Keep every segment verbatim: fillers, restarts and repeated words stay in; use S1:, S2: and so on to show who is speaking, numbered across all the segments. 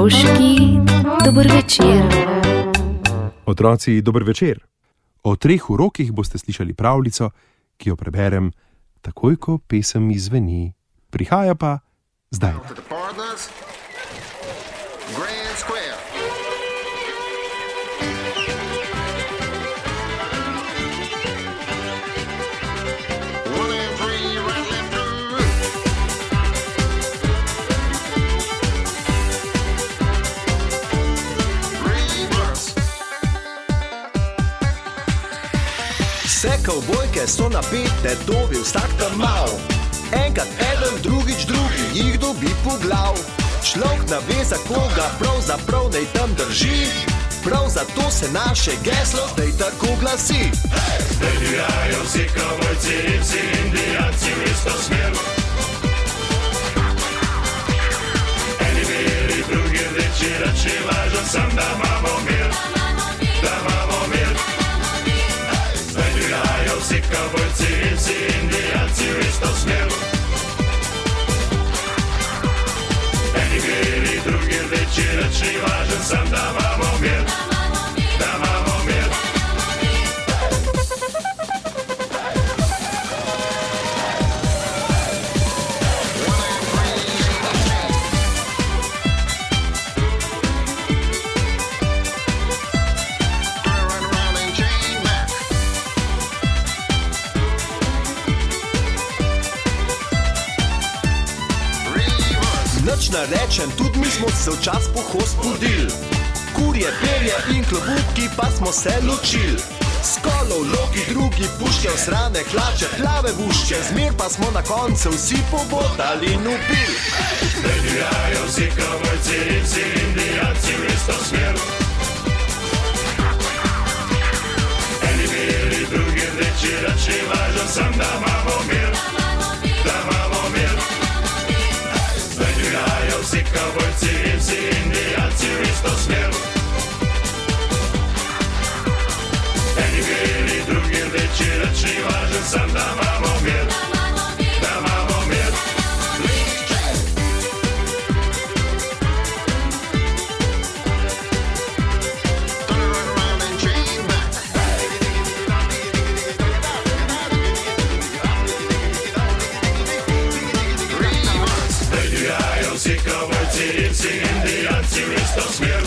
S1: Otroški dober večer.
S2: Otroci, dober večer. O treh urokih boste slišali pravljico, ki jo preberem takoj, ko pesem izzveni. Prihaja pa zdaj.
S3: Vse kavbojke so napete, dobi vsak tam mal. Enkrat eden, drugič drugi, jih dobi po glav. Človek ne ve, za koga pravzaprav naj tam drži. Prav zato se naše geslo zdaj tako glasi. Hey! Zdaj divjajo vsi kavbojci in vsi indijanci v isto smer. Eni beli, drugi rdeči, reči važno sem, da imamo mir. Da imamo mir. Vsi kavbojci in vsi indijanci v isto smer. Eni beli, drugi rdeči, reči važen sem, da imamo mir. Da imamo mir. Nič ne rečem, tudi mi smo se včas pohod budil. Kurje, perje in klobuki pa smo se ločil. Skolov, logi, drugi puške, osrane hlače, plave vušče. Zmer pa smo na koncu vsi pobotali in upil. Zdaj divjajo vsi kavbojci in vsi indijanci v isto smer. Eni beli, drugi rdeči, reči važno sem, da imamo mir. Da imamo mir. Vsi kavbojci in vsi indijanci v isto smer. Eni beli, drugi rdeči, reči važen sem, da imamo mir. Da imamo mir. Vsi kavbojci in vsi indijanci v isto smer.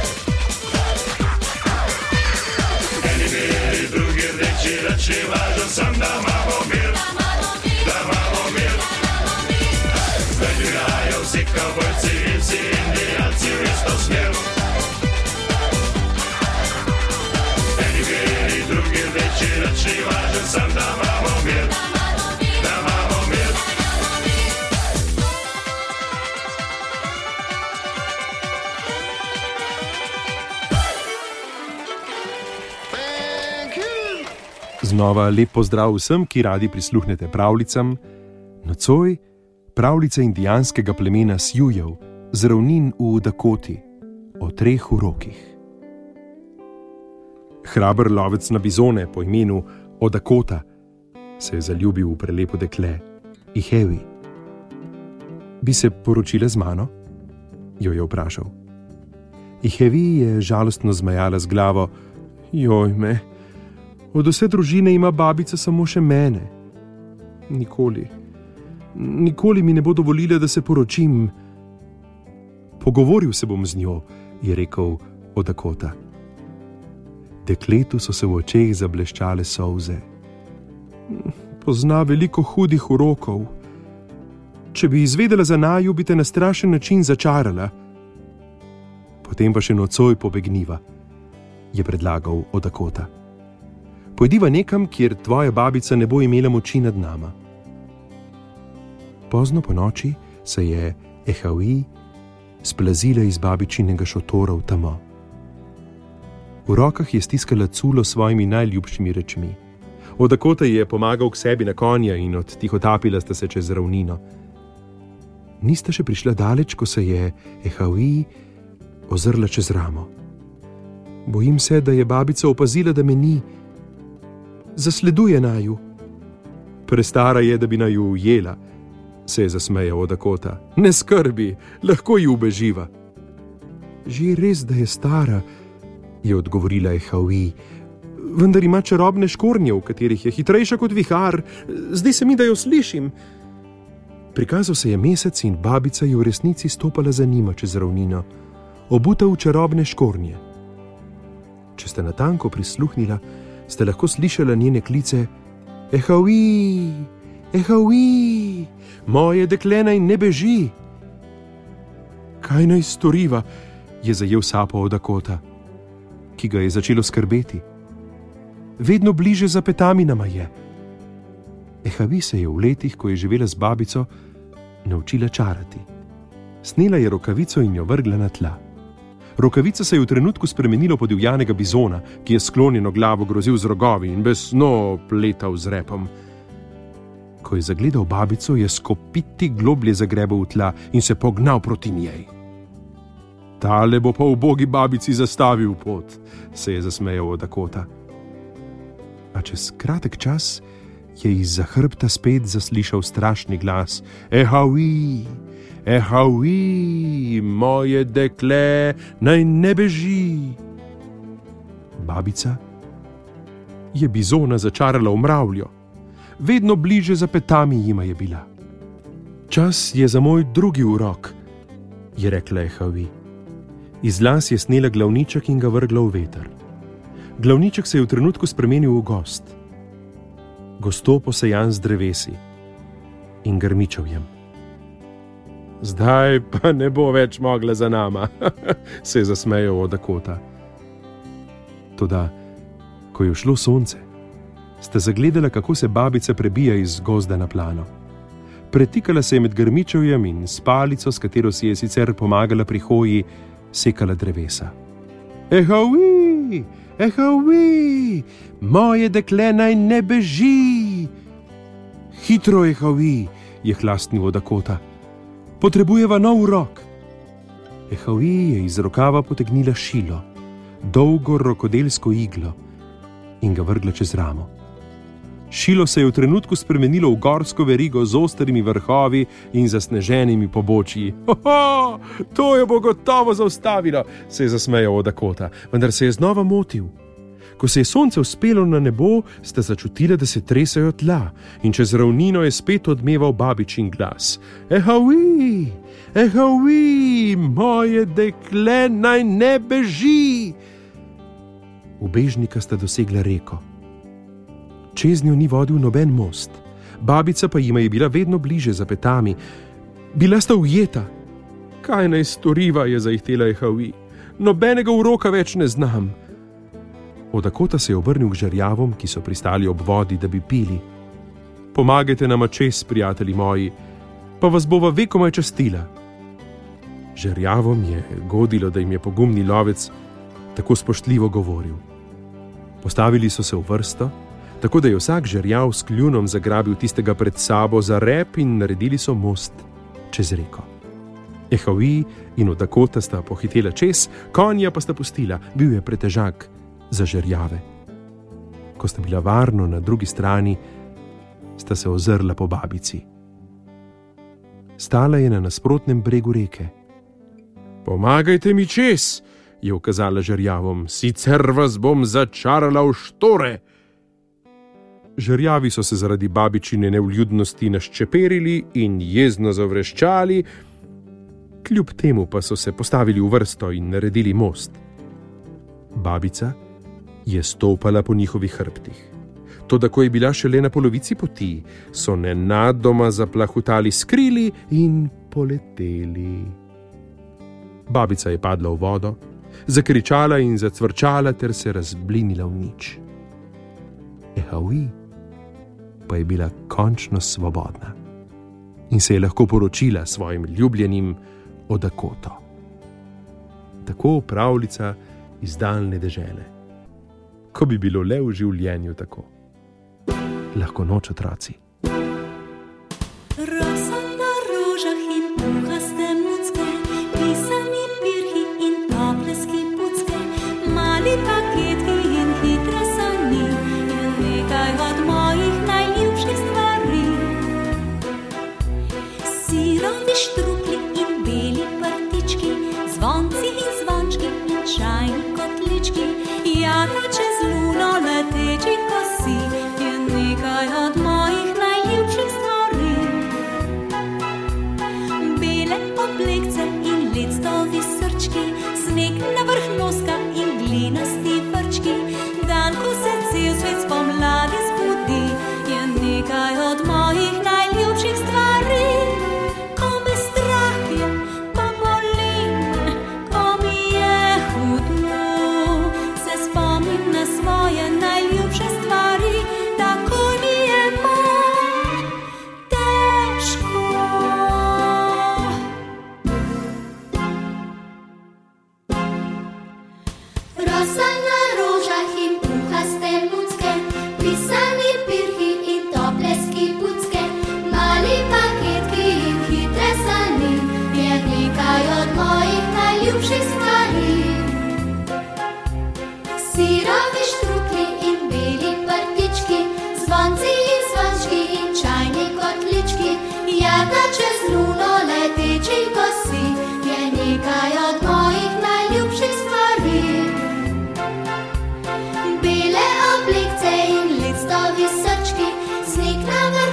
S3: Eni beli, drugi rdeči, reči važno sem, da imamo mir. Da imamo mir. Zdaj divjajo vsi kavbojci in vsi indijanci v isto smer. Eni beli, drugi rdeči, reči važno sem, da imamo mir. Da imamo mir.
S2: Znova lep pozdrav vsem, ki radi prisluhnete pravljicam. Nocoj pravljica indijanskega plemena Siujev z ravnin v Dakoti o treh urokih. Hraber lovec na bizone po imenu Odakota se je zaljubil v prelepo dekle Ihevi. Bi se poročila z mano? Jo je vprašal. Ihevi je žalostno zmajala z glavo. Joj me, od vse družine ima babica samo še mene. Nikoli, nikoli mi ne bo dovolila, da se poročim. Pogovoril se bom z njo, je rekel Odakota. Dekletu so se v očeh zableščale solze. Pozna veliko hudih urokov. Če bi izvedela za naju, bi te na strašen način začarala. Potem pa še nocoj pobegniva, je predlagal Odakota. Pojdiva nekam, kjer tvoja babica ne bo imela moči nad nama. Pozno po noči se je Ehavi splazila iz babičinega šotora v temo. V rokah je stiskala culo s svojimi najljubšimi rečmi. Odakota je pomagal k sebi na konja in odtihotapila sta se čez ravnino. Nista še prišla daleč, ko se je Ehavi ozrla čez ramo. Bojim se, da je babica opazila, da me ni. Zasleduje naju. Prestara je, da bi naju ujela, se je zasmejal Odakota. Ne skrbi, lahko ji ubeživa. Že res, da je stara, je odgovorila Ehavi, vendar ima čarobne škornje, v katerih je hitrejša kot vihar. Zdi se mi, da jo slišim. Prikazal se je mesec in babica je v resnici stopala za njima čez ravnino, obuta v čarobne škornje. Če ste natanko prisluhnila, ste lahko slišala njene klice: Ehavi, Ehavi, moje dekle naj ne beži. Kaj naj storiva, je zajel sapo od Dakota, ki ga je začelo skrbeti. Vedno bliže za petami nama je. Ehavi se je v letih, ko je živela z babico, naučila čarati. Snela je rokavico in jo vrgla na tla. Rokavica se je v trenutku spremenila v podivjanega bizona, ki je sklonjeno glavo grozil z rogovi in besno pletal z repom. Ko je zagledal babico, je skopiti globlje zagrebel v tla in se pognal proti njej. Tale bo pa ubogi babici zastavil pot, se je zasmejal od Dakota. A čez kratek čas je izza hrbta spet zaslišal strašni glas: Ehavi, Ehavi, moje dekle naj ne beži. Babica je bizona začarala v mravljo. Vedno bliže za petami jima je bila. Čas je za moj drugi urok, je rekla Ehavi. Iz las je snela glavniček in ga vrgla v veter. Glavniček se je v trenutku spremenil v gozd. Gosto posejan z drevesi in grmičevjem. Zdaj pa ne bo več mogla za nama, se je zasmejal od Dakota. Toda, ko je šlo sonce, sta zagledala, kako se babica prebija iz gozda na plano. Pretikala se je med grmičevjem in s palico, s katero si je sicer pomagala pri hoji, sekala drevesa. Ehavi, Ehavi, moje dekle naj ne beži. Hitro, Ehavi, je hlastnil od Dakota. Potrebujeva nov rok. Ehavi je iz rokava potegnila šilo, dolgo rokodelsko iglo, in ga vrgla čez ramo. Šilo se je v trenutku spremenilo v gorsko verigo z ostrimi vrhovi in zasneženimi pobočji. Hoho, to jo bo gotovo zaustavilo, se je zasmejal od Dakota, vendar se je znova motil. Ko se je sonce vzpelo na nebo, sta začutila, da se tresajo tla, in čez ravnino je spet odmeval babičin glas: Ehavi, Ehavi, moje dekle naj ne beži. Ubežnika sta dosegla reko. Čez njo ni vodil noben most, babica pa jima je bila vedno bliže za petami. Bila sta ujeta. Kaj naj storiva, je zaihtela Ehavi. Nobenega uroka več ne znam. Od Dakota se je obrnil k žerjavom, ki so pristali ob vodi, da bi pili. Pomagajte nama čez, prijatelji moji, pa vas bova vekomaj častila. Žerjavom je godilo, da jim je pogumni lovec tako spoštljivo govoril. Postavili so se v vrsto, tako da je vsak žerjav s kljunom zagrabil tistega pred sabo za rep in naredili so most čez reko. Ehavi in od Dakota sta pohitela čez, konja pa sta pustila, bil je pretežak za žerjave. Ko sta bila varno na drugi strani, sta se ozrla po babici. Stala je na nasprotnem bregu reke. Pomagajte mi čez, je ukazala žerjavom, sicer vas bom začarala v štore. Žerjavi so se zaradi babičine nevljudnosti naščeperili in jezno zavreščali, kljub temu pa so se postavili v vrsto in naredili most. Babica je stopala po njihovih hrbtih. Toda ko je bila šele na polovici poti, so nenadoma zaplahutali s krili in poleteli. Babica je padla v vodo, zakričala in zacvrčala ter se razblinila v nič. Ehavi pa je bila končno svobodna in se je lahko poročila svojim ljubljenim od Dakoto. Tako pravljica iz daljne dežele. Ko bi bilo le v življenju tako. Lahko noč, otroci.
S4: Rosa na rožah in puhaste mucke, pisani pirhi in topleski pucke, mali paketki in hitre sani, je nekaj od mojih najljubših stvari. Sirovi štrukli in beli prtički, zvonci in zvonci,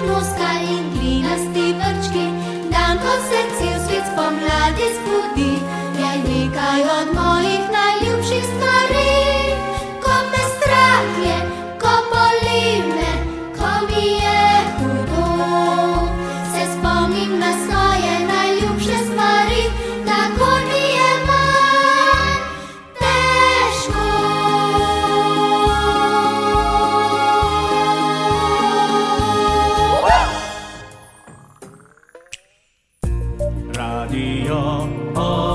S4: muska in glinasti vrčki. Dan, ko se cel svet spomladi zbudi, je nekaj od mojih najljubših stvari. Ko me strah je, ko boli me, ko mi je hudo, se spomnim na svoje najljubše stvari, tako mi je manj težko.
S5: Radio